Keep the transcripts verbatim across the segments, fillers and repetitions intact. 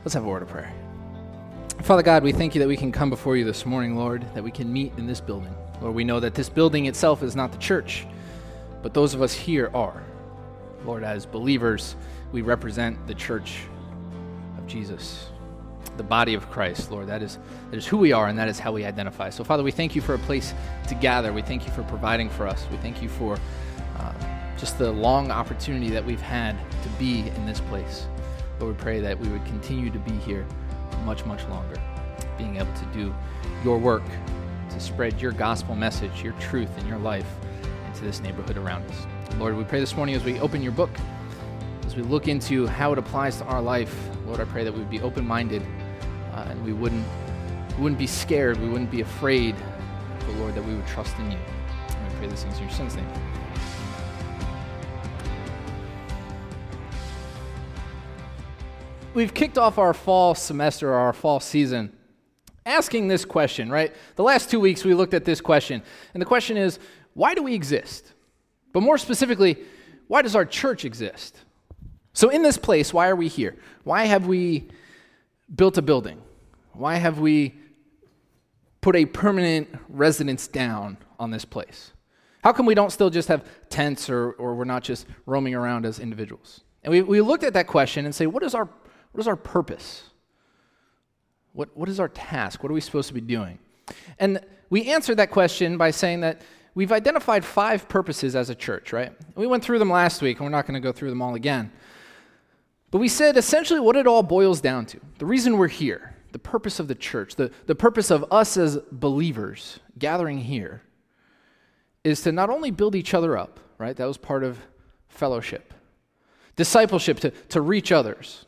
Let's have a word of prayer. Father God, we thank you that we can come before you this morning, Lord, that we can meet in this building. Lord, we know that this building itself is not the church, but those of us here are. Lord, as believers, we represent the church of Jesus, the body of Christ, Lord. That is, that is who we are, and that is how we identify. So, Father, we thank you for a place to gather. We thank you for providing for us. We thank you for uh, just the long opportunity that we've had to be in this place. Lord, we pray that we would continue to be here much, much longer, being able to do your work, to spread your gospel message, your truth, and your life into this neighborhood around us. Lord, we pray this morning as we open your book, as we look into how it applies to our life, Lord, I pray that we would be open-minded uh, and we wouldn't, we wouldn't be scared, we wouldn't be afraid, but Lord, that we would trust in you. And we pray these things in your Son's name. We've kicked off our fall semester, or our fall season, asking this question, right? The last two weeks we looked at this question, and the question is, why do we exist? But more specifically, why does our church exist? So in this place, why are we here? Why have we built a building? Why have we put a permanent residence down on this place? How come we don't still just have tents, or, or we're not just roaming around as individuals? And we, we looked at that question and say, what is our What is our purpose? What, what is our task? What are we supposed to be doing? And we answered that question by saying that we've identified five purposes as a church, right? We went through them last week, and we're not going to go through them all again. But we said essentially what it all boils down to. The reason we're here, the purpose of the church, the, the purpose of us as believers gathering here is to not only build each other up, right? That was part of fellowship. Discipleship, to, to reach others.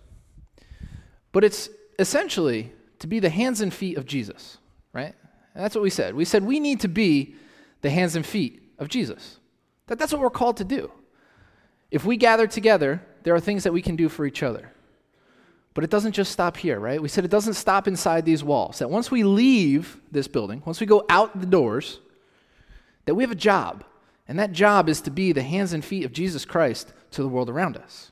But it's essentially to be the hands and feet of Jesus, right? And that's what we said. We said we need to be the hands and feet of Jesus. That that's what we're called to do. If we gather together, there are things that we can do for each other. But it doesn't just stop here, right? We said it doesn't stop inside these walls. That once we leave this building, once we go out the doors, that we have a job. And that job is to be the hands and feet of Jesus Christ to the world around us.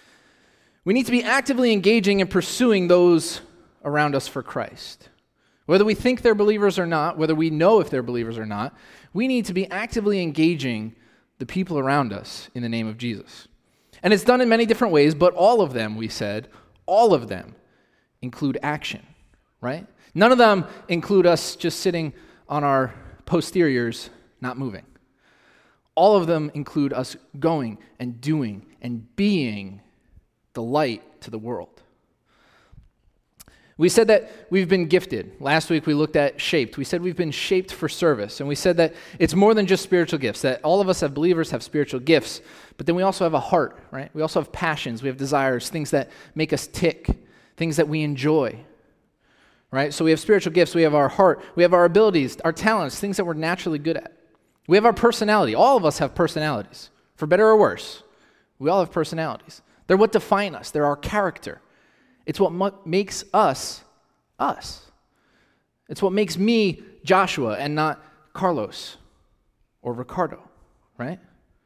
We need to be actively engaging and pursuing those around us for Christ. Whether we think they're believers or not, whether we know if they're believers or not, we need to be actively engaging the people around us in the name of Jesus. And it's done in many different ways, but all of them, we said, all of them include action, right? None of them include us just sitting on our posteriors, not moving. All of them include us going and doing and being the light to the world. We said that we've been gifted. Last week we looked at shaped. We said we've been shaped for service. And we said that it's more than just spiritual gifts, that all of us as believers have spiritual gifts, but then we also have a heart, right? We also have passions, we have desires, things that make us tick, things that we enjoy, right? So we have spiritual gifts, we have our heart, we have our abilities, our talents, things that we're naturally good at. We have our personality. All of us have personalities, for better or worse. We all have personalities. They're what define us. They're our character. It's what mu- makes us, us. It's what makes me Joshua and not Carlos or Ricardo, right?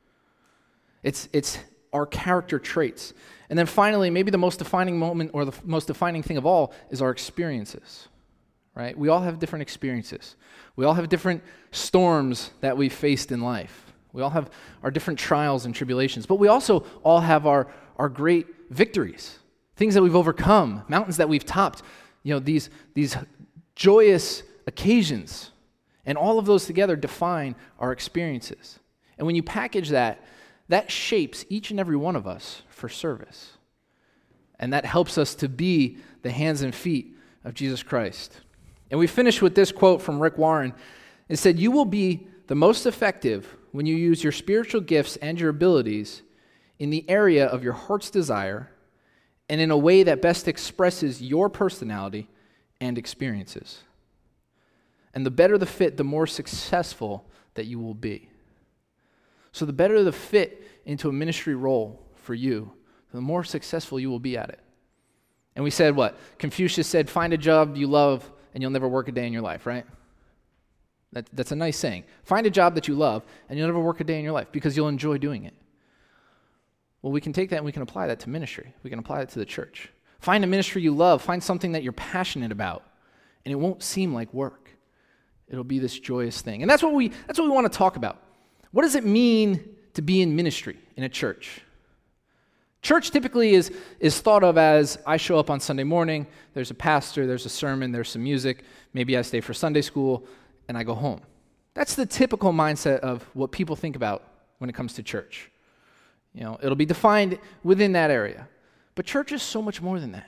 It's, it's our character traits. And then finally, maybe the most defining moment or the f- most defining thing of all is our experiences, right? We all have different experiences. We all have different storms that we've faced in life. We all have our different trials and tribulations, but we also all have our Our great victories, things that we've overcome, mountains that we've topped, you know, these, these joyous occasions. And all of those together define our experiences. And when you package that, that shapes each and every one of us for service. And that helps us to be the hands and feet of Jesus Christ. And we finish with this quote from Rick Warren. It said, "You will be the most effective when you use your spiritual gifts and your abilities in the area of your heart's desire and in a way that best expresses your personality and experiences. And the better the fit, the more successful that you will be." So the better the fit into a ministry role for you, the more successful you will be at it. And we said what? Confucius said, find a job you love and you'll never work a day in your life, right? That, that's a nice saying. Find a job that you love and you'll never work a day in your life because you'll enjoy doing it. Well, we can take that and we can apply that to ministry. We can apply that to the church. Find a ministry you love. Find something that you're passionate about, and it won't seem like work. It'll be this joyous thing. And that's what we that's what we want to talk about. What does it mean to be in ministry in a church? Church typically is, is thought of as, I show up on Sunday morning, there's a pastor, there's a sermon, there's some music, maybe I stay for Sunday school, and I go home. That's the typical mindset of what people think about when it comes to church. You know, it'll be defined within that area. But church is so much more than that.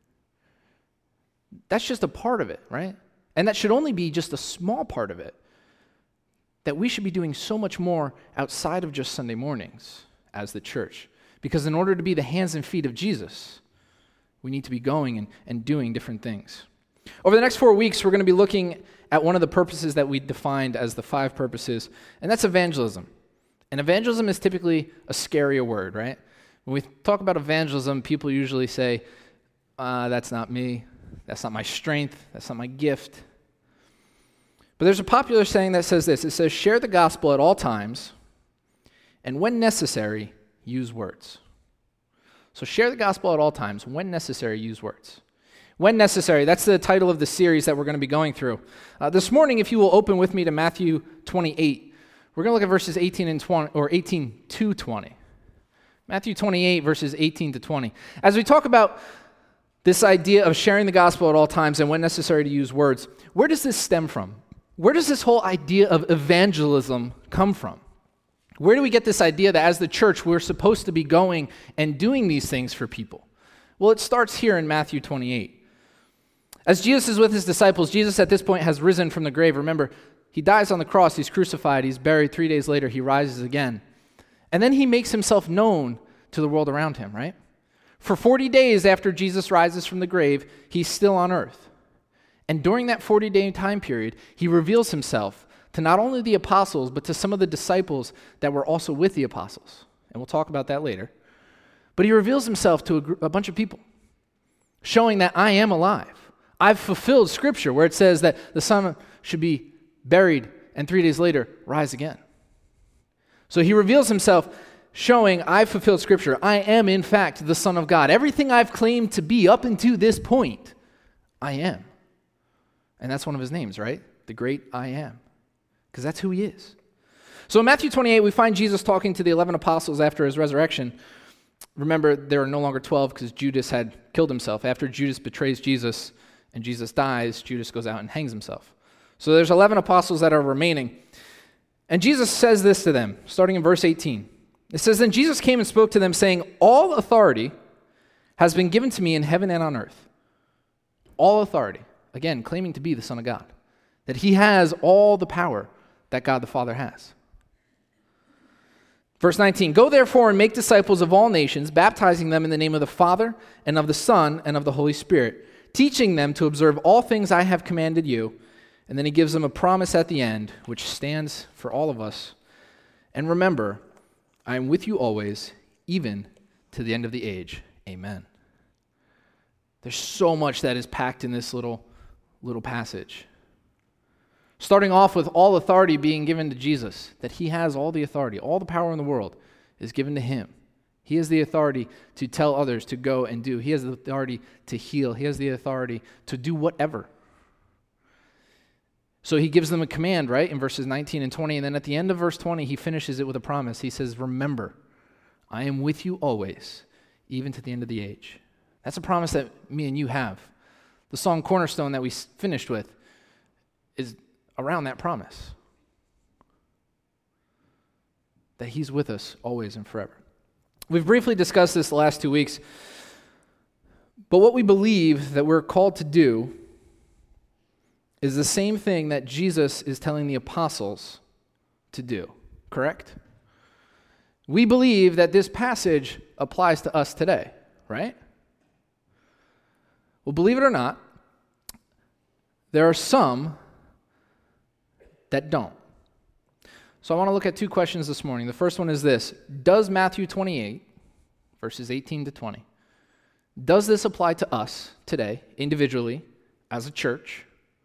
That's just a part of it, right? And that should only be just a small part of it. That we should be doing so much more outside of just Sunday mornings as the church. Because in order to be the hands and feet of Jesus, we need to be going and, and doing different things. Over the next four weeks, we're going to be looking at one of the purposes that we defined as the five purposes, and that's evangelism. And evangelism is typically a scarier word, right? When we talk about evangelism, people usually say, uh, that's not me, that's not my strength, that's not my gift. But there's a popular saying that says this. It says, share the gospel at all times, and when necessary, use words. So share the gospel at all times. When necessary, use words. When necessary, that's the title of the series that we're going to be going through. Uh, this morning, if you will open with me to Matthew twenty-eight, we're going to look at verses eighteen and twenty, or eighteen to twenty. Matthew twenty-eight, verses eighteen to twenty. As we talk about this idea of sharing the gospel at all times and when necessary to use words, where does this stem from? Where does this whole idea of evangelism come from? Where do we get this idea that as the church, we're supposed to be going and doing these things for people? Well, it starts here in Matthew twenty-eight. As Jesus is with his disciples, Jesus at this point has risen from the grave. Remember, he dies on the cross, he's crucified, he's buried. Three days later, he rises again. And then he makes himself known to the world around him, right? For forty days after Jesus rises from the grave, he's still on earth. And during that forty-day time period, he reveals himself to not only the apostles, but to some of the disciples that were also with the apostles. And we'll talk about that later. But he reveals himself to a, gr- a bunch of people, showing that I am alive. I've fulfilled Scripture where it says that the Son should be buried and three days later rise again. So he reveals himself showing I've fulfilled Scripture. I am, in fact, the Son of God. Everything I've claimed to be up until this point, I am. And that's one of his names, right? The great I am. Because that's who he is. So in Matthew twenty-eight, we find Jesus talking to the eleven apostles after his resurrection. Remember, there are no longer twelve because Judas had killed himself. After Judas betrays Jesus and Jesus dies, Judas goes out and hangs himself. So there's eleven apostles that are remaining. And Jesus says this to them, starting in verse eighteen. It says, then Jesus came and spoke to them, saying, all authority has been given to me in heaven and on earth. All authority. Again, claiming to be the Son of God. That he has all the power that God the Father has. Verse nineteen, go therefore and make disciples of all nations, baptizing them in the name of the Father and of the Son and of the Holy Spirit, teaching them to observe all things I have commanded you. And then he gives them a promise at the end, which stands for all of us. And remember, I am with you always, even to the end of the age. Amen. There's so much that is packed in this little, little passage. Starting off with all authority being given to Jesus, that he has all the authority, all the power in the world is given to him. He has the authority to tell others to go and do. He has the authority to heal. He has the authority to do whatever. So he gives them a command, right, in verses nineteen and twenty, and then at the end of verse twenty, he finishes it with a promise. He says, remember, I am with you always, even to the end of the age. That's a promise that me and you have. The song Cornerstone that we finished with is around that promise. That he's with us always and forever. We've briefly discussed this the last two weeks, but what we believe that we're called to do is the same thing that Jesus is telling the apostles to do, correct? We believe that this passage applies to us today, right? Well, believe it or not, there are some that don't. So I want to look at two questions this morning. The first one is this: does Matthew twenty-eight, verses eighteen to twenty, does this apply to us today, individually, as a church?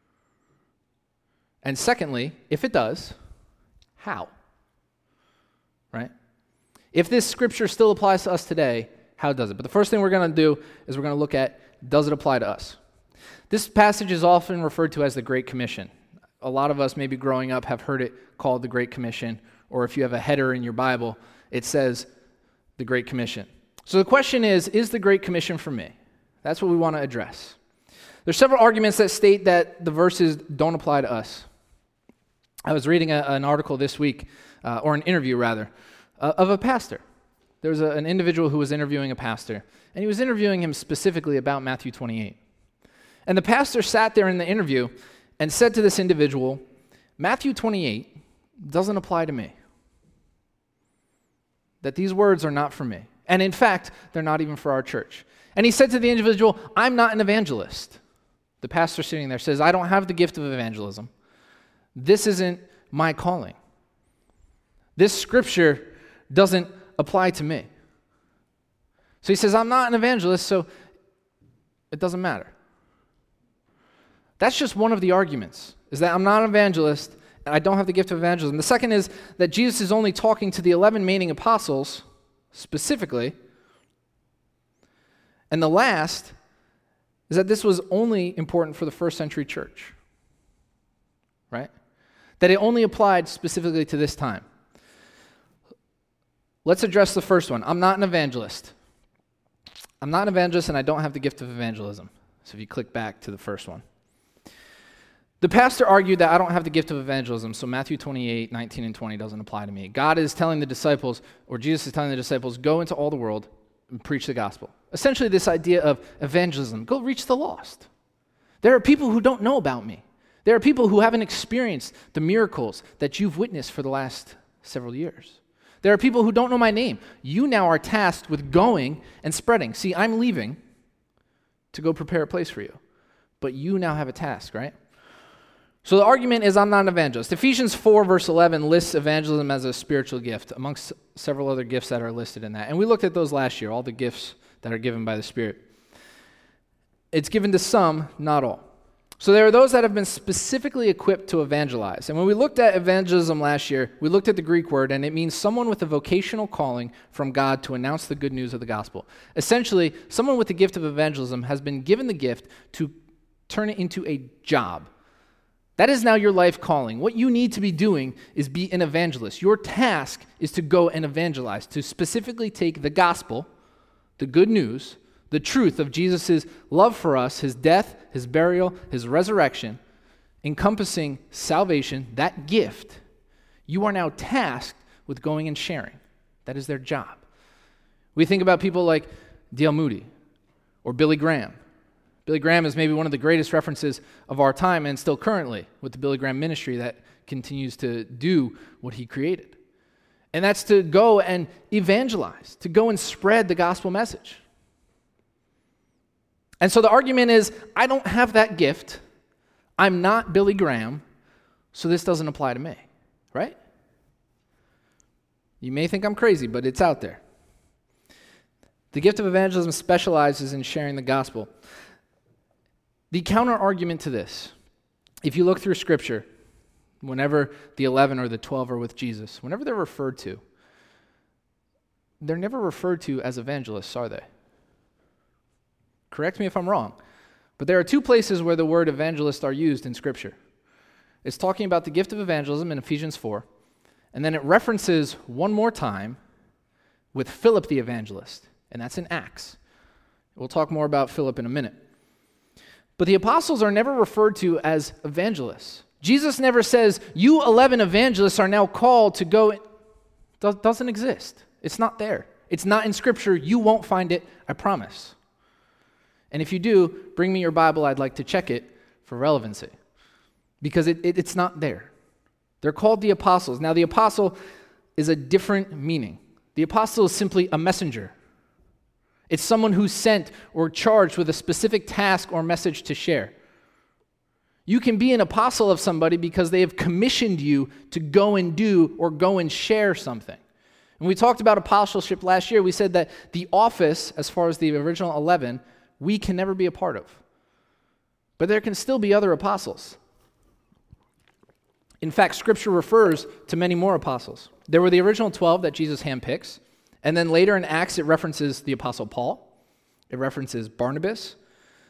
And secondly, if it does, how? Right? If this scripture still applies to us today, how does it? But the first thing we're going to do is we're going to look at does it apply to us? This passage is often referred to as the Great Commission. A lot of us, maybe growing up, have heard it called the Great Commission, or if you have a header in your Bible, it says the Great Commission. So the question is, is the Great Commission for me? That's what we want to address. There's several arguments that state that the verses don't apply to us. I was reading a, an article this week, uh, or an interview rather, uh, of a pastor. There was a, an individual who was interviewing a pastor, and he was interviewing him specifically about Matthew twenty-eight. And the pastor sat there in the interview and said to this individual, Matthew twenty-eight doesn't apply to me. That these words are not for me. And in fact, they're not even for our church. And he said to the individual, I'm not an evangelist. The pastor sitting there says, I don't have the gift of evangelism. This isn't my calling. This scripture doesn't apply to me. So he says, I'm not an evangelist, so it doesn't matter. That's just one of the arguments, is that I'm not an evangelist, and I don't have the gift of evangelism. The second is that Jesus is only talking to the eleven remaining apostles, specifically. And the last is that this was only important for the first century church, right? That it only applied specifically to this time. Let's address the first one. I'm not an evangelist. I'm not an evangelist, and I don't have the gift of evangelism. So if you click back to the first one. The pastor argued that I don't have the gift of evangelism, so Matthew twenty-eight, nineteen, and twenty doesn't apply to me. God is telling the disciples, or Jesus is telling the disciples, go into all the world and preach the gospel. Essentially this idea of evangelism, go reach the lost. There are people who don't know about me. There are people who haven't experienced the miracles that you've witnessed for the last several years. There are people who don't know my name. You now are tasked with going and spreading. See, I'm leaving to go prepare a place for you, but you now have a task, right? So the argument is I'm not an evangelist. Ephesians four verse eleven lists evangelism as a spiritual gift amongst several other gifts that are listed in that. And we looked at those last year, all the gifts that are given by the Spirit. It's given to some, not all. So there are those that have been specifically equipped to evangelize. And when we looked at evangelism last year, we looked at the Greek word, and it means someone with a vocational calling from God to announce the good news of the gospel. Essentially, someone with the gift of evangelism has been given the gift to turn it into a job. That is now your life calling. What you need to be doing is be an evangelist. Your task is to go and evangelize, to specifically take the gospel, the good news, the truth of Jesus' love for us, his death, his burial, his resurrection, encompassing salvation, that gift. You are now tasked with going and sharing. That is their job. We think about people like D L Moody or Billy Graham. Billy Graham is maybe one of the greatest references of our time and still currently with the Billy Graham ministry that continues to do what he created. And that's to go and evangelize, to go and spread the gospel message. And so the argument is, I don't have that gift. I'm not Billy Graham, so this doesn't apply to me, right? You may think I'm crazy, but it's out there. The gift of evangelism specializes in sharing the gospel. The counter-argument to this, if you look through Scripture, whenever the eleven or the twelve are with Jesus, whenever they're referred to, they're never referred to as evangelists, are they? Correct me if I'm wrong, but there are two places where the word evangelist are used in Scripture. It's talking about the gift of evangelism in Ephesians four, and then it references one more time with Philip the evangelist, and that's in Acts. We'll talk more about Philip in a minute. But the apostles are never referred to as evangelists. Jesus never says, you eleven evangelists are now called to go. It doesn't exist. It's not there. It's not in Scripture. You won't find it, I promise. And if you do, bring me your Bible. I'd like to check it for relevancy. Because it, it, it's not there. They're called the apostles. Now, the apostle is a different meaning. The apostle is simply a messenger. It's someone who's sent or charged with a specific task or message to share. You can be an apostle of somebody because they have commissioned you to go and do or go and share something. When we talked about apostleship last year, we said that the office, as far as the original eleven, we can never be a part of. But there can still be other apostles. In fact, Scripture refers to many more apostles. There were the original twelve that Jesus handpicks. And then later in Acts, it references the Apostle Paul. It references Barnabas.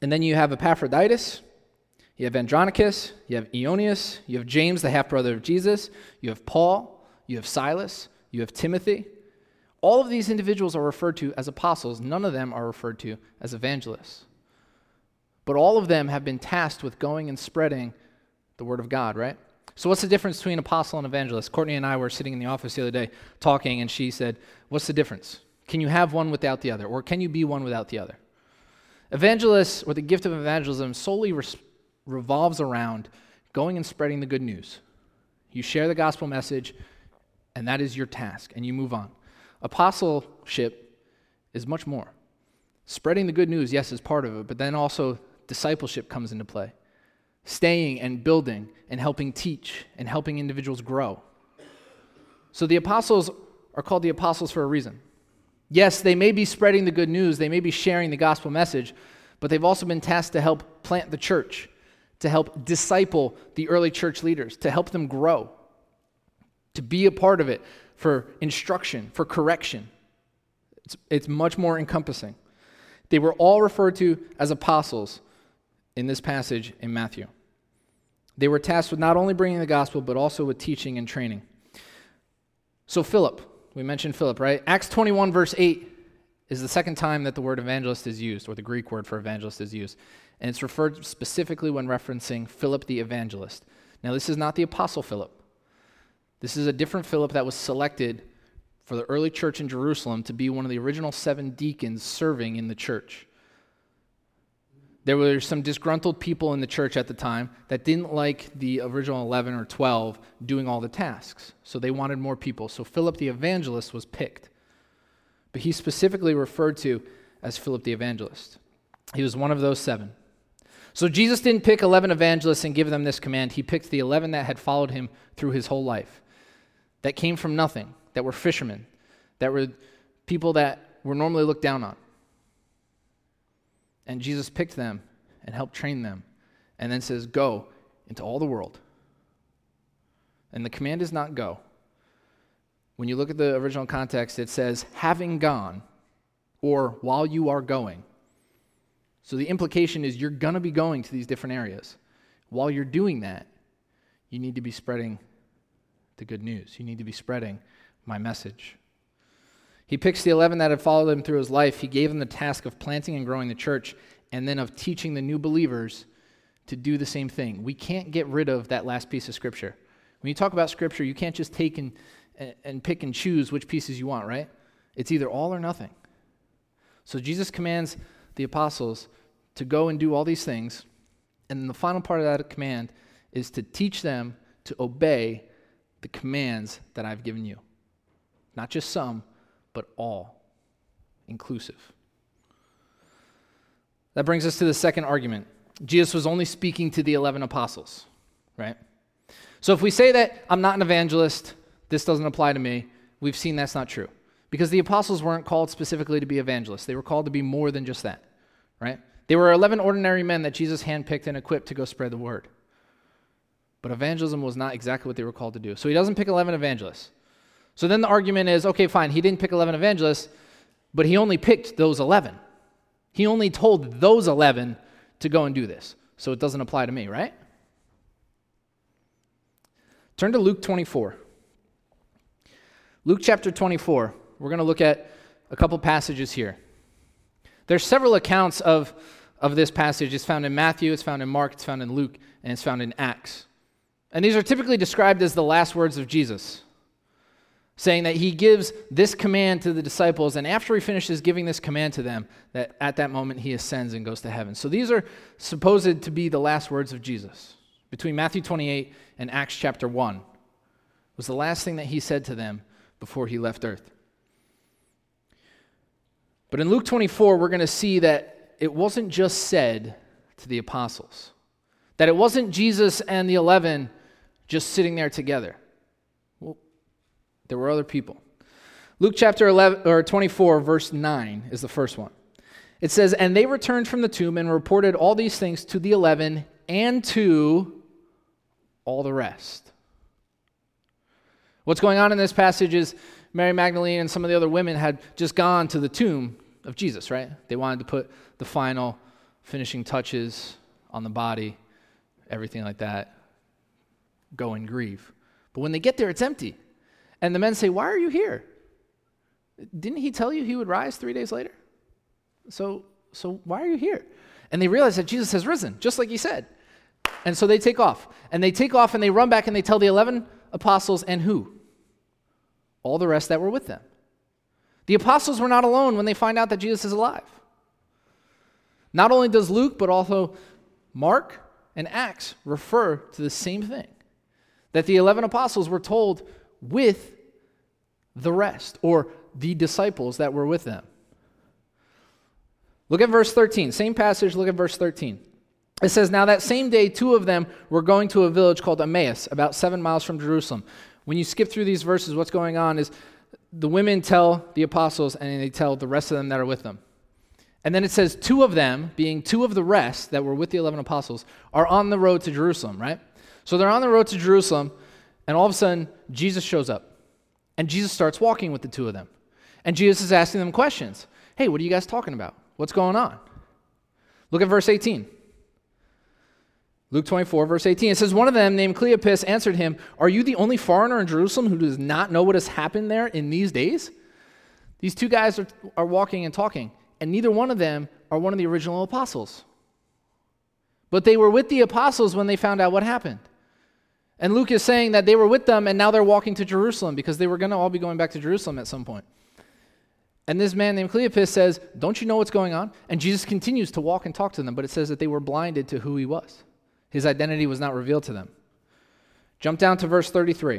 And then you have Epaphroditus, you have Andronicus, you have Ionius, you have James, the half-brother of Jesus, you have Paul, you have Silas, you have Timothy. All of these individuals are referred to as apostles. None of them are referred to as evangelists. But all of them have been tasked with going and spreading the word of God, right? So what's the difference between apostle and evangelist? Courtney and I were sitting in the office the other day talking, and she said, what's the difference? Can you have one without the other, or can you be one without the other? Evangelists, or the gift of evangelism, solely res- revolves around going and spreading the good news. You share the gospel message, and that is your task, and you move on. Apostleship is much more. Spreading the good news, yes, is part of it, but then also discipleship comes into play. Staying and building and helping teach and helping individuals grow. So the apostles are called the apostles for a reason. Yes, they may be spreading the good news, they may be sharing the gospel message, but they've also been tasked to help plant the church, to help disciple the early church leaders, to help them grow, to be a part of it for instruction, for correction. It's, it's much more encompassing. They were all referred to as apostles in this passage in Matthew. They were tasked with not only bringing the gospel, but also with teaching and training. So Philip, we mentioned Philip, right? Acts twenty-one, verse eight is the second time that the word evangelist is used, or the Greek word for evangelist is used. And it's referred specifically when referencing Philip the evangelist. Now, this is not the apostle Philip. This is a different Philip that was selected for the early church in Jerusalem to be one of the original seven deacons serving in the church. There were some disgruntled people in the church at the time that didn't like the original eleven or twelve doing all the tasks. So they wanted more people. So Philip the evangelist was picked. But he's specifically referred to as Philip the evangelist. He was one of those seven. So Jesus didn't pick eleven evangelists and give them this command. He picked the eleven that had followed him through his whole life, that came from nothing, that were fishermen, that were people that were normally looked down on. And Jesus picked them and helped train them, and then says, go into all the world. And the command is not go. When you look at the original context, it says, having gone, or while you are going. So the implication is you're going to be going to these different areas. While you're doing that, you need to be spreading the good news. You need to be spreading my message. He picks the eleven that had followed him through his life. He gave them the task of planting and growing the church, and then of teaching the new believers to do the same thing. We can't get rid of that last piece of Scripture. When you talk about Scripture, you can't just take and, and pick and choose which pieces you want, right? It's either all or nothing. So Jesus commands the apostles to go and do all these things, and then the final part of that command is to teach them to obey the commands that I've given you. Not just some, but all, inclusive. That brings us to the second argument. Jesus was only speaking to the eleven apostles, right? So if we say that I'm not an evangelist, this doesn't apply to me, we've seen that's not true. Because the apostles weren't called specifically to be evangelists. They were called to be more than just that, right? They were eleven ordinary men that Jesus handpicked and equipped to go spread the word. But evangelism was not exactly what they were called to do. So he doesn't pick eleven evangelists. So then the argument is, okay, fine, he didn't pick eleven evangelists, but he only picked those eleven. He only told those eleven to go and do this. So it doesn't apply to me, right? Turn to Luke twenty-four. Luke chapter twenty-four. We're going to look at a couple passages here. There's several accounts of, of this passage. It's found in Matthew, it's found in Mark, it's found in Luke, and it's found in Acts. And these are typically described as the last words of Jesus, saying that he gives this command to the disciples, and after he finishes giving this command to them, that at that moment he ascends and goes to heaven. So these are supposed to be the last words of Jesus. Between Matthew twenty-eight and Acts chapter one was the last thing that he said to them before he left earth. But in Luke twenty-four, we're going to see that it wasn't just said to the apostles, that it wasn't Jesus and the eleven just sitting there together. Well, there were other people. Luke chapter eleven or twenty-four, verse nine is the first one. It says, "And they returned from the tomb and reported all these things to the eleven and to all the rest." What's going on in this passage is Mary Magdalene and some of the other women had just gone to the tomb of Jesus, right? They wanted to put the final finishing touches on the body, everything like that, go and grieve. But when they get there, it's empty. And the men say, why are you here? Didn't he tell you he would rise three days later? So, so why are you here? And they realize that Jesus has risen, just like he said. And so they take off. And they take off and they run back and they tell the eleven apostles and who? All the rest that were with them. The apostles were not alone when they find out that Jesus is alive. Not only does Luke, but also Mark and Acts refer to the same thing. That the eleven apostles were told with the rest, or the disciples that were with them. Look at verse thirteen. Same passage, look at verse thirteen. It says, now that same day, two of them were going to a village called Emmaus, about seven miles from Jerusalem. When you skip through these verses, what's going on is the women tell the apostles, and they tell the rest of them that are with them. And then it says two of them, being two of the rest that were with the eleven apostles, are on the road to Jerusalem, right? So they're on the road to Jerusalem, and all of a sudden, Jesus shows up. And Jesus starts walking with the two of them. And Jesus is asking them questions. Hey, what are you guys talking about? What's going on? Look at verse eighteen. Luke twenty-four, verse eighteen. It says, one of them, named Cleopas, answered him, are you the only foreigner in Jerusalem who does not know what has happened there in these days? These two guys are, are walking and talking, and neither one of them are one of the original apostles. But they were with the apostles when they found out what happened. And Luke is saying that they were with them, and now they're walking to Jerusalem because they were going to all be going back to Jerusalem at some point. And this man named Cleopas says, don't you know what's going on? And Jesus continues to walk and talk to them, but it says that they were blinded to who he was. His identity was not revealed to them. Jump down to verse thirty-three.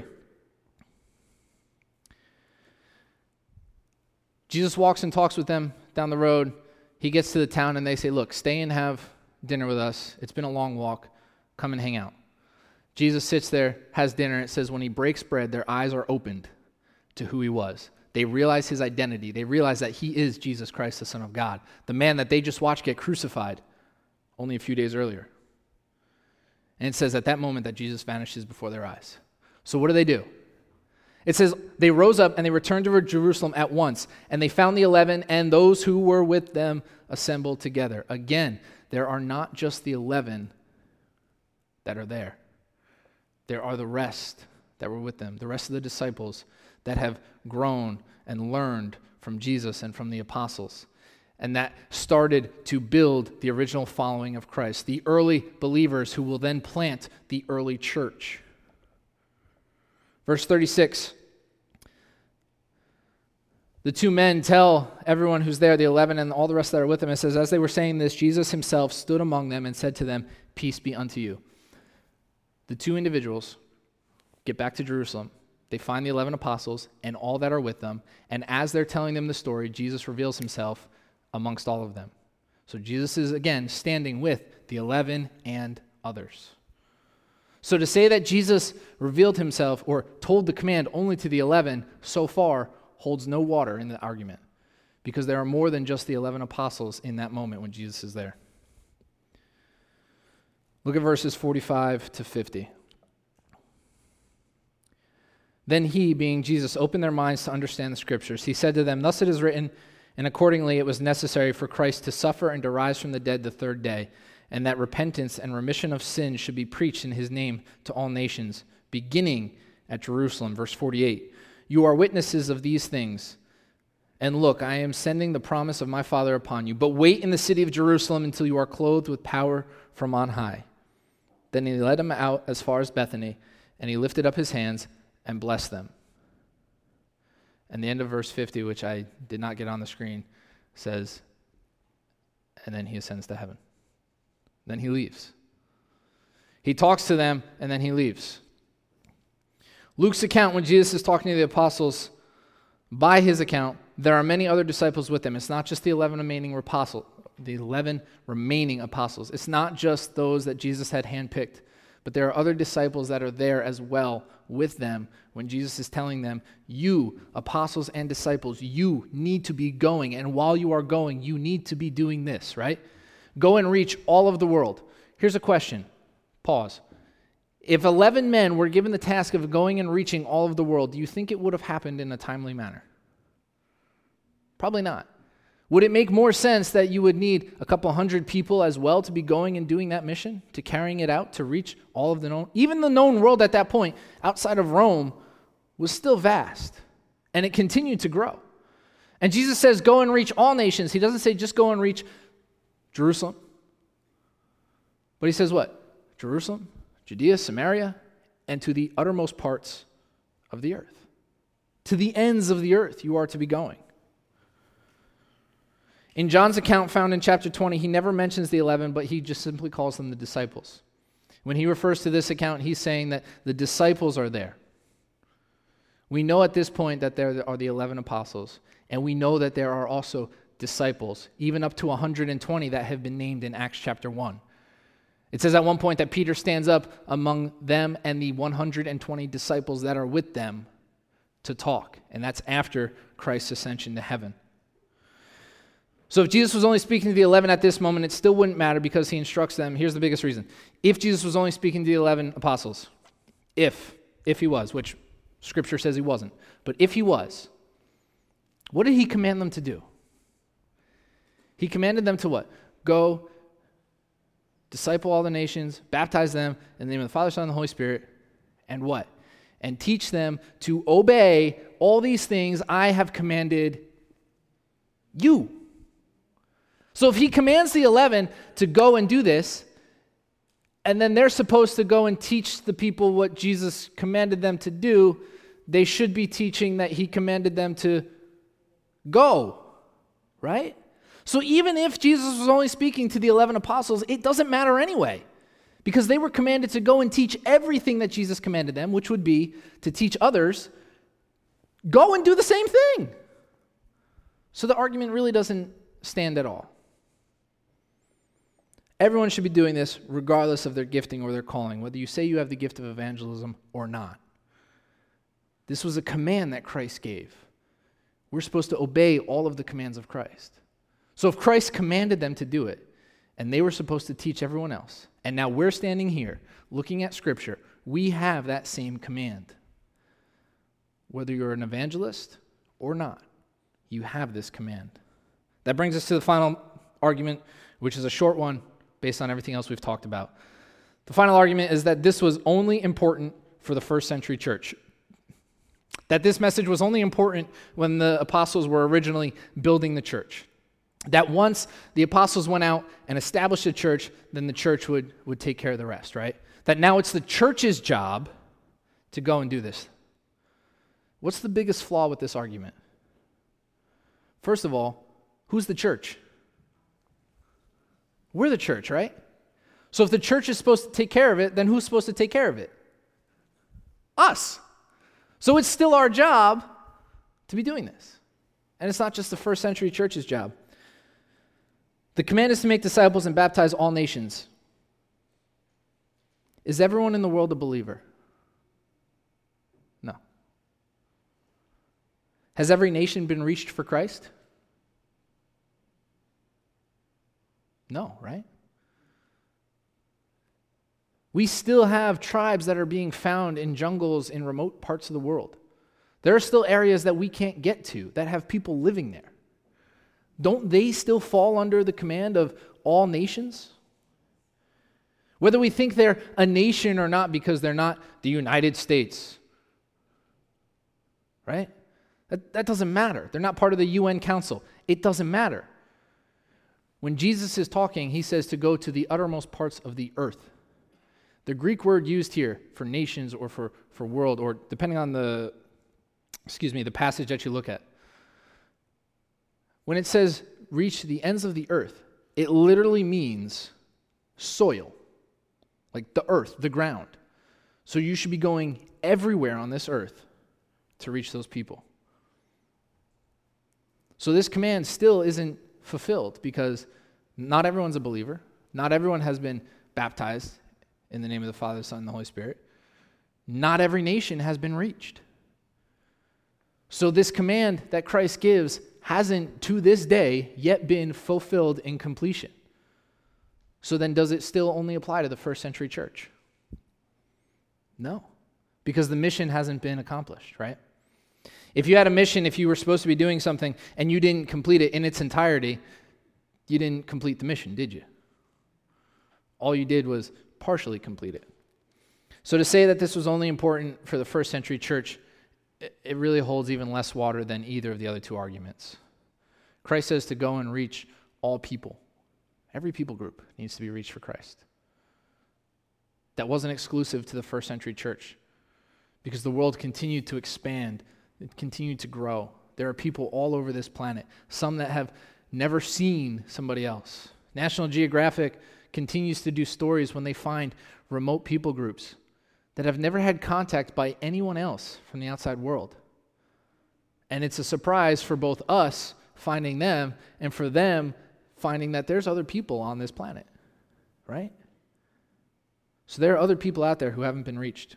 Jesus walks and talks with them down the road. He gets to the town, and they say, look, stay and have dinner with us. It's been a long walk. Come and hang out. Jesus sits there, has dinner. It says when he breaks bread, their eyes are opened to who he was. They realize his identity. They realize that he is Jesus Christ, the Son of God, the man that they just watched get crucified only a few days earlier. And it says at that moment that Jesus vanishes before their eyes. So what do they do? It says they rose up and they returned to Jerusalem at once, and they found the eleven and those who were with them assembled together. Again, there are not just the eleven that are there. There are the rest that were with them, the rest of the disciples that have grown and learned from Jesus and from the apostles. And that started to build the original following of Christ, the early believers who will then plant the early church. Verse thirty-six, the two men tell everyone who's there, the eleven and all the rest that are with them, it says, as they were saying this, Jesus himself stood among them and said to them, peace be unto you. The two individuals get back to Jerusalem. They find the eleven apostles and all that are with them. And as they're telling them the story, Jesus reveals himself amongst all of them. So Jesus is, again, standing with the eleven and others. So to say that Jesus revealed himself or told the command only to the eleven so far holds no water in the argument, because there are more than just the eleven apostles in that moment when Jesus is there. Look at verses forty-five to fifty. Then he, being Jesus, opened their minds to understand the scriptures. He said to them, thus it is written, and accordingly it was necessary for Christ to suffer and to rise from the dead the third day, and that repentance and remission of sins should be preached in his name to all nations, beginning at Jerusalem. Verse forty-eight, you are witnesses of these things. And look, I am sending the promise of my Father upon you, but wait in the city of Jerusalem until you are clothed with power from on high. Then he led them out as far as Bethany, and he lifted up his hands and blessed them. And the end of verse fifty, which I did not get on the screen, says, and then he ascends to heaven. Then he leaves. He talks to them, and then he leaves. Luke's account, when Jesus is talking to the apostles, by his account, there are many other disciples with him. It's not just the eleven remaining apostles, the eleven remaining apostles. It's not just those that Jesus had handpicked, but there are other disciples that are there as well with them when Jesus is telling them, you, apostles and disciples, you need to be going, and while you are going, you need to be doing this, right? Go and reach all of the world. Here's a question. Pause. If eleven men were given the task of going and reaching all of the world, do you think it would have happened in a timely manner? Probably not. Would it make more sense that you would need a couple hundred people as well to be going and doing that mission, to carrying it out, to reach all of the known? Even the known world at that point, outside of Rome, was still vast, and it continued to grow. And Jesus says, go and reach all nations. He doesn't say just go and reach Jerusalem. But he says what? Jerusalem, Judea, Samaria, and to the uttermost parts of the earth. To the ends of the earth you are to be going. In John's account found in chapter twenty, he never mentions the eleven, but he just simply calls them the disciples. When he refers to this account, he's saying that the disciples are there. We know at this point that there are the eleven apostles, and we know that there are also disciples, even up to one hundred twenty that have been named in Acts chapter one. It says at one point that Peter stands up among them and the one hundred twenty disciples that are with them to talk, and that's after Christ's ascension to heaven. So if Jesus was only speaking to the eleven at this moment, it still wouldn't matter because he instructs them. Here's the biggest reason. If Jesus was only speaking to the eleven apostles, if, if he was, which Scripture says he wasn't, but if he was, what did he command them to do? He commanded them to what? Go, disciple all the nations, baptize them in the name of the Father, Son, and the Holy Spirit, and what? And teach them to obey all these things I have commanded you. So if he commands the eleven to go and do this, and then they're supposed to go and teach the people what Jesus commanded them to do, they should be teaching that he commanded them to go, right? So even if Jesus was only speaking to the eleven apostles, it doesn't matter anyway, because they were commanded to go and teach everything that Jesus commanded them, which would be to teach others, go and do the same thing. So the argument really doesn't stand at all. Everyone should be doing this regardless of their gifting or their calling, whether you say you have the gift of evangelism or not. This was a command that Christ gave. We're supposed to obey all of the commands of Christ. So if Christ commanded them to do it, and they were supposed to teach everyone else, and now we're standing here looking at Scripture, we have that same command. Whether you're an evangelist or not, you have this command. That brings us to the final argument, which is a short one based on everything else we've talked about. The final argument is that this was only important for the first century church. That this message was only important when the apostles were originally building the church. That once the apostles went out and established a church, then the church would, would take care of the rest, right? That now it's the church's job to go and do this. What's the biggest flaw with this argument? First of all, who's the church? We're the church, right? So if the church is supposed to take care of it, then who's supposed to take care of it? Us. So it's still our job to be doing this. And it's not just the first century church's job. The command is to make disciples and baptize all nations. Is everyone in the world a believer? No. Has every nation been reached for Christ? No, right? We still have tribes that are being found in jungles in remote parts of the world. There are still areas that we can't get to that have people living there. Don't they still fall under the command of all nations? Whether we think they're a nation or not because they're not the United States, right? That, that doesn't matter. They're not part of the U N Council. It doesn't matter. When Jesus is talking, he says to go to the uttermost parts of the earth. The Greek word used here for nations or for, for world, or depending on the, excuse me, the passage that you look at. When it says reach the ends of the earth, it literally means soil, like the earth, the ground. So you should be going everywhere on this earth to reach those people. So this command still isn't fulfilled because not everyone's a believer. Not everyone has been baptized in the name of the Father, the Son, and the Holy Spirit. Not every nation has been reached. So this command that Christ gives hasn't, to this day, yet been fulfilled in completion. So then does it still only apply to the first century church? No, because the mission hasn't been accomplished, right? If you had a mission, if you were supposed to be doing something and you didn't complete it in its entirety, you didn't complete the mission, did you? All you did was partially complete it. So to say that this was only important for the first century church, it really holds even less water than either of the other two arguments. Christ says to go and reach all people. Every people group needs to be reached for Christ. That wasn't exclusive to the first century church because the world continued to expand, it continued to grow. There are people all over this planet, some that have never seen somebody else. National Geographic continues to do stories when they find remote people groups that have never had contact by anyone else from the outside world. And it's a surprise for both us finding them and for them finding that there's other people on this planet, right? So there are other people out there who haven't been reached.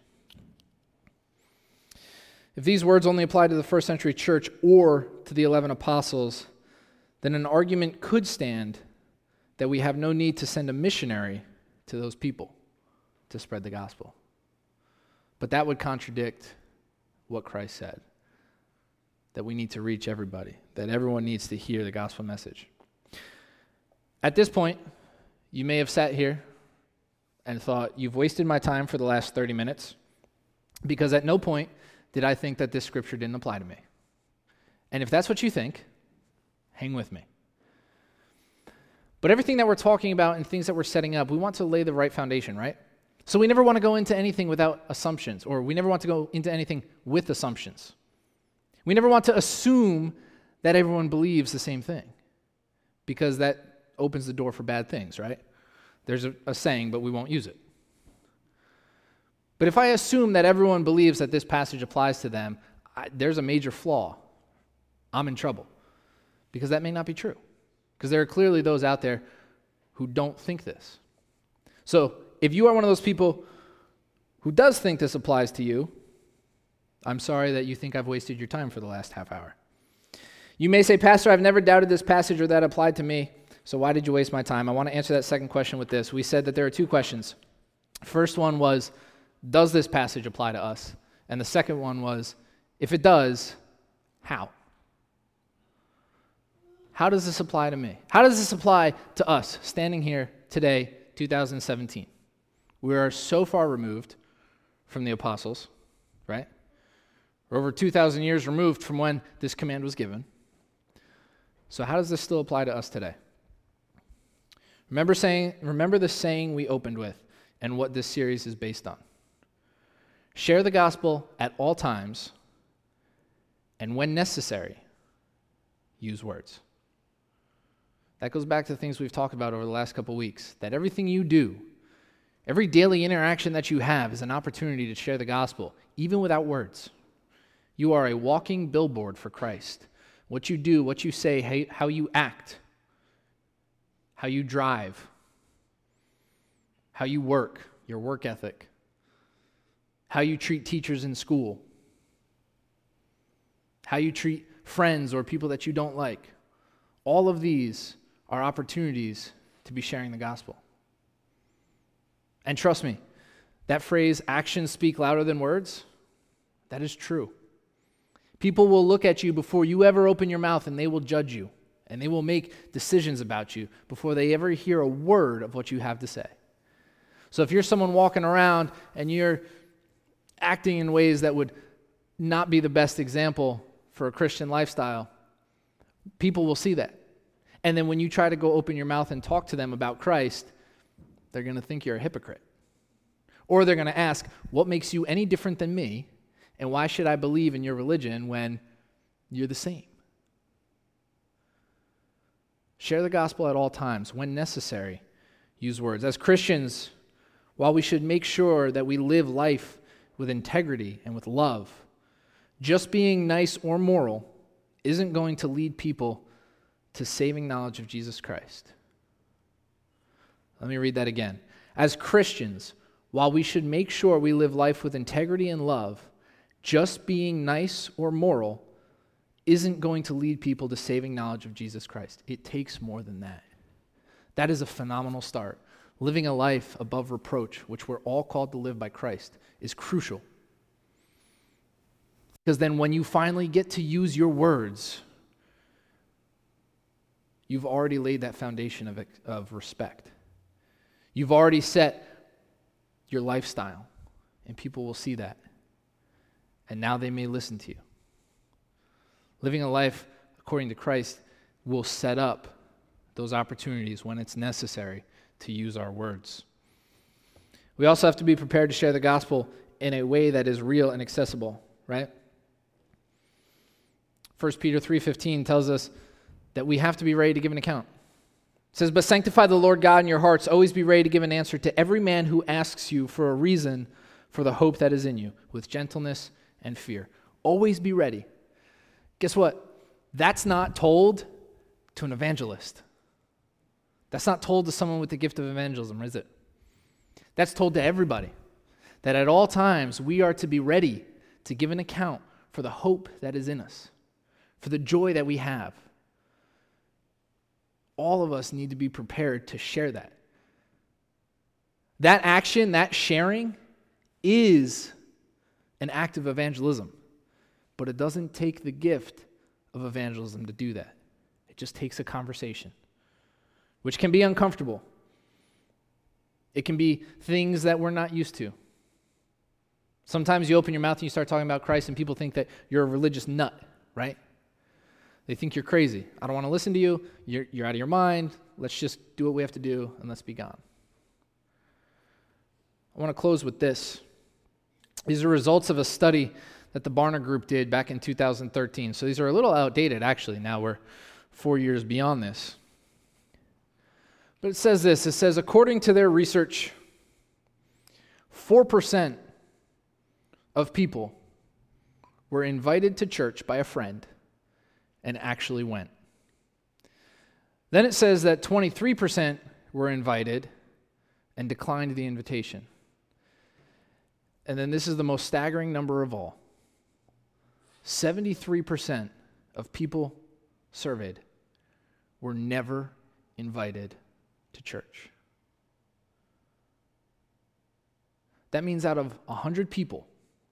If these words only apply to the first century church or to the eleven apostles, then an argument could stand that we have no need to send a missionary to those people to spread the gospel. But that would contradict what Christ said, that we need to reach everybody, that everyone needs to hear the gospel message. At this point, you may have sat here and thought, you've wasted my time for the last thirty minutes, because at no point did I think that this scripture didn't apply to me. And if that's what you think, hang with me. But everything that we're talking about and things that we're setting up, we want to lay the right foundation, right? So we never want to go into anything without assumptions, or we never want to go into anything with assumptions. We never want to assume that everyone believes the same thing, because that opens the door for bad things, right? There's a, a saying, but we won't use it. But if I assume that everyone believes that this passage applies to them, I, there's a major flaw. I'm in trouble, because that may not be true, because there are clearly those out there who don't think this. So if you are one of those people who does think this applies to you, I'm sorry that you think I've wasted your time for the last half hour. You may say, Pastor, I've never doubted this passage or that applied to me, so why did you waste my time? I want to answer that second question with this. We said that there are two questions. First one was, does this passage apply to us? And the second one was, if it does, how? How does this apply to me? How does this apply to us standing here today, two thousand seventeen? We are so far removed from the apostles, right? We're over two thousand years removed from when this command was given. So how does this still apply to us today? Remember saying, remember the saying we opened with and what this series is based on. Share the gospel at all times, and when necessary, use words. That goes back to the things we've talked about over the last couple weeks, that everything you do, every daily interaction that you have is an opportunity to share the gospel, even without words. You are a walking billboard for Christ. What you do, what you say, how you act, how you drive, how you work, your work ethic, how you treat teachers in school, how you treat friends or people that you don't like. All of these are opportunities to be sharing the gospel. And trust me, that phrase, actions speak louder than words, that is true. People will look at you before you ever open your mouth, and they will judge you, and they will make decisions about you before they ever hear a word of what you have to say. So if you're someone walking around and you're acting in ways that would not be the best example for a Christian lifestyle, people will see that. And then when you try to go open your mouth and talk to them about Christ, they're going to think you're a hypocrite. Or they're going to ask, what makes you any different than me? And why should I believe in your religion when you're the same? Share the gospel at all times. When necessary, use words. As Christians, while we should make sure that we live life with integrity and with love, just being nice or moral isn't going to lead people to saving knowledge of Jesus Christ. Let me read that again. As Christians, while we should make sure we live life with integrity and love, just being nice or moral isn't going to lead people to saving knowledge of Jesus Christ. It takes more than that. That is a phenomenal start. Living a life above reproach, which we're all called to live by Christ, is crucial. Because then when you finally get to use your words, you've already laid that foundation of, of respect. You've already set your lifestyle, and people will see that. And now they may listen to you. Living a life according to Christ will set up those opportunities when it's necessary to use our words. We also have to be prepared to share the gospel in a way that is real and accessible, right? First Peter three fifteen tells us that we have to be ready to give an account. It says, "But sanctify the Lord God in your hearts. Always be ready to give an answer to every man who asks you for a reason for the hope that is in you, with gentleness and fear." Always be ready. Guess what? That's not told to an evangelist. That's not told to someone with the gift of evangelism, is it? That's told to everybody. That at all times we are to be ready to give an account for the hope that is in us, for the joy that we have. All of us need to be prepared to share that. That action, that sharing, is an act of evangelism. But it doesn't take the gift of evangelism to do that. It just takes a conversation, which can be uncomfortable. It can be things that we're not used to. Sometimes you open your mouth and you start talking about Christ and people think that you're a religious nut, right? They think you're crazy. I don't want to listen to you. You're, you're out of your mind. Let's just do what we have to do and let's be gone. I want to close with this. These are results of a study that the Barna Group did back in two thousand thirteen. So these are a little outdated, actually. Now we're four years beyond this. But it says this. It says, according to their research, four percent of people were invited to church by a friend and actually went. Then it says that twenty-three percent were invited and declined the invitation. And then this is the most staggering number of all. seventy-three percent of people surveyed were never invited to church. That means out of one hundred people,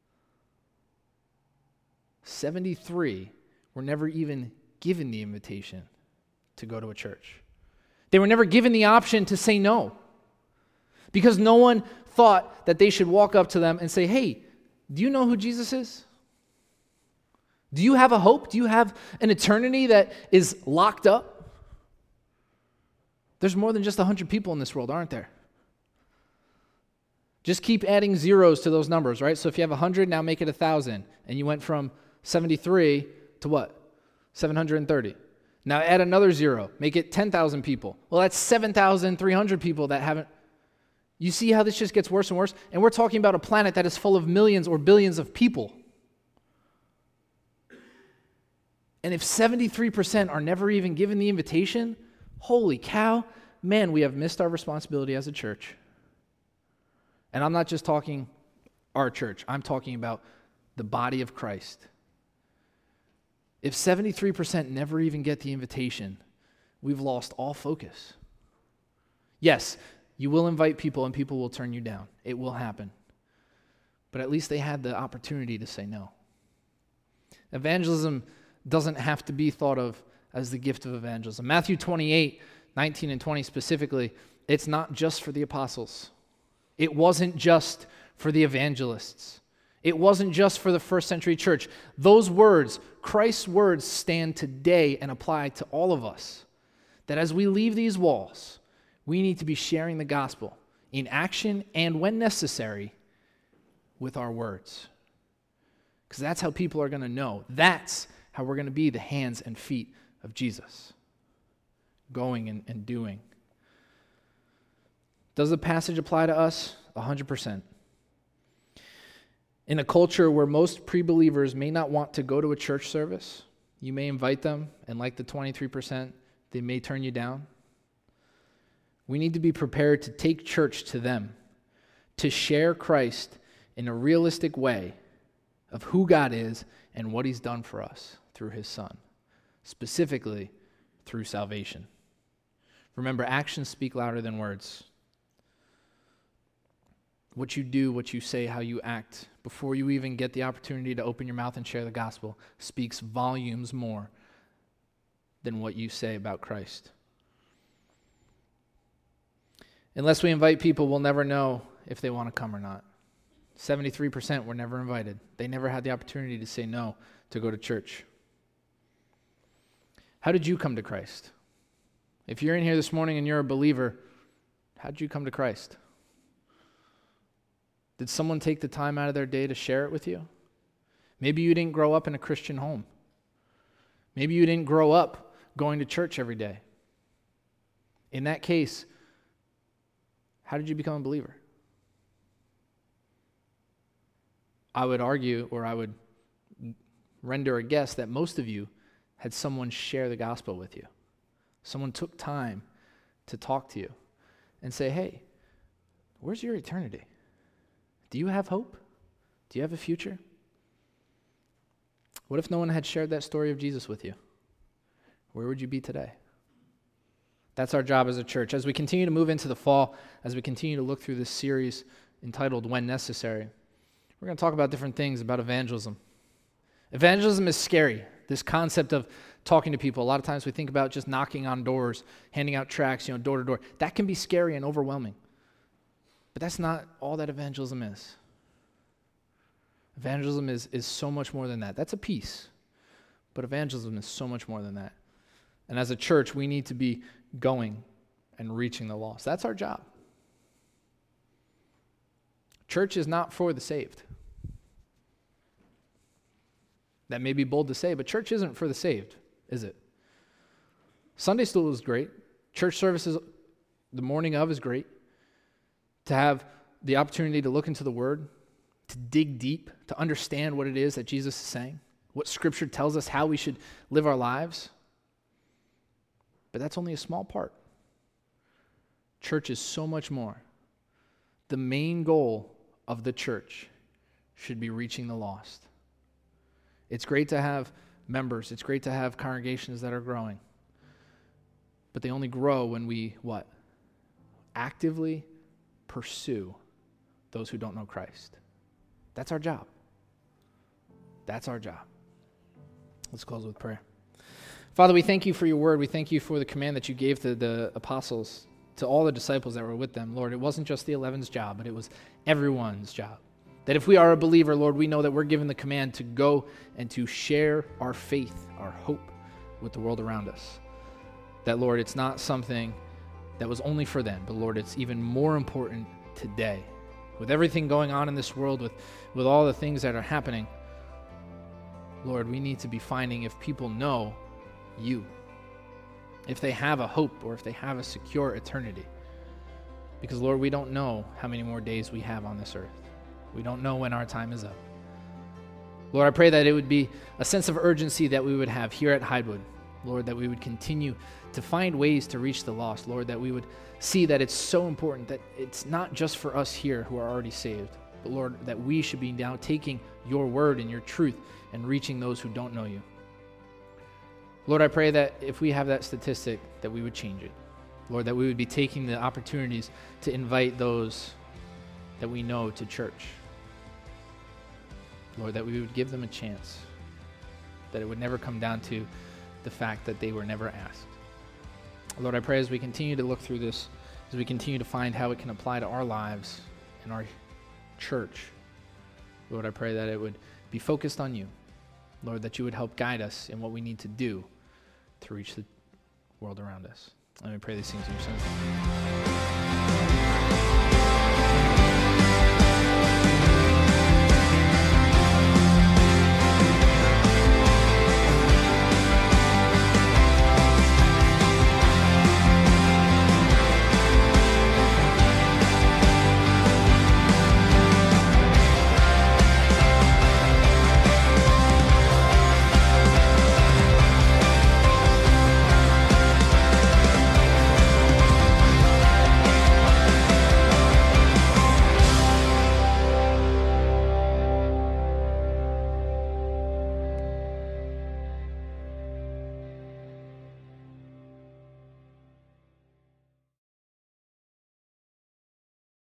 seventy-three were never even given the invitation to go to a church. They were never given the option to say no, because no one thought that they should walk up to them and say, "Hey, do you know who Jesus is? Do you have a hope? Do you have an eternity that is locked up?" There's more than just one hundred people in this world, aren't there? Just keep adding zeros to those numbers, right? So if you have one hundred, now make it one thousand. And you went from seventy-three to what? seven hundred thirty. Now add another zero. Make it ten thousand people. Well, that's seven thousand three hundred people that haven't. You see how this just gets worse and worse? And we're talking about a planet that is full of millions or billions of people. And if seventy-three percent are never even given the invitation, holy cow, man, we have missed our responsibility as a church. And I'm not just talking our church. I'm talking about the body of Christ. If seventy-three percent never even get the invitation, we've lost all focus. Yes, you will invite people and people will turn you down. It will happen. But at least they had the opportunity to say no. Evangelism doesn't have to be thought of as the gift of evangelism. Matthew twenty-eight, nineteen and twenty specifically, it's not just for the apostles. It wasn't just for the evangelists. It wasn't just for the first century church. Those words, Christ's words, stand today and apply to all of us. That as we leave these walls, we need to be sharing the gospel in action and, when necessary, with our words. Because that's how people are going to know. That's how we're going to be the hands and feet of Jesus, going and, and doing. Does the passage apply to us? one hundred percent. In a culture where most pre-believers may not want to go to a church service, you may invite them, and like the twenty-three percent, they may turn you down. We need to be prepared to take church to them, to share Christ in a realistic way of who God is and what he's done for us through his Son, specifically through salvation. Remember, actions speak louder than words. what you do, what you say, how you act, before you even get the opportunity to open your mouth and share the gospel, speaks volumes more than what you say about Christ. Unless we invite people, we'll never know if they want to come or not. seventy-three percent were never invited. They never had the opportunity to say no to go to church. How did you come to Christ? If you're in here this morning and you're a believer, how did you come to Christ? Did someone take the time out of their day to share it with you? Maybe you didn't grow up in a Christian home. Maybe you didn't grow up going to church every day. In that case, how did you become a believer? I would argue, or I would render a guess, that most of you had someone share the gospel with you. Someone took time to talk to you and say, hey, where's your eternity? Do you have hope? Do you have a future? What if no one had shared that story of Jesus with you? Where would you be today? That's our job as a church. As we continue to move into the fall, as we continue to look through this series entitled When Necessary, we're going to talk about different things about evangelism. Evangelism is scary, this concept of talking to people. A lot of times we think about just knocking on doors, handing out tracts, you know, door to door. That can be scary and overwhelming. But that's not all that evangelism is. Evangelism is, is so much more than that. That's a piece. But evangelism is so much more than that. And as a church, we need to be going and reaching the lost. That's our job. Church is not for the saved. That may be bold to say, but church isn't for the saved, is it? Sunday school is great. Church services the morning of is great. To have the opportunity to look into the Word, to dig deep, to understand what it is that Jesus is saying, what Scripture tells us how we should live our lives. But that's only a small part. Church is so much more. The main goal of the church should be reaching the lost. It's great to have members. It's great to have congregations that are growing. But they only grow when we, what? Actively pursue those who don't know Christ. That's our job. That's our job. Let's close with prayer. Father, we thank you for your word. We thank you for the command that you gave to the apostles, to all the disciples that were with them. Lord, it wasn't just the eleven's job, but it was everyone's job. That if we are a believer, Lord, we know that we're given the command to go and to share our faith, our hope with the world around us. That, Lord, it's not something that was only for them, but Lord, it's even more important today. With everything going on in this world, with, with all the things that are happening, Lord, we need to be finding if people know you, if they have a hope or if they have a secure eternity. Because, Lord, we don't know how many more days we have on this earth. We don't know when our time is up. Lord, I pray that it would be a sense of urgency that we would have here at Hidewood. Lord, that we would continue to find ways to reach the lost. Lord, that we would see that it's so important that it's not just for us here who are already saved, but Lord, that we should be now taking your word and your truth and reaching those who don't know you. Lord, I pray that if we have that statistic, that we would change it. Lord, that we would be taking the opportunities to invite those that we know to church. Lord, that we would give them a chance, that it would never come down to the fact that they were never asked. Lord, I pray as we continue to look through this, as we continue to find how it can apply to our lives and our church, Lord, I pray that it would be focused on you. Lord, that you would help guide us in what we need to do to reach the world around us. Let me pray these things in your son's name.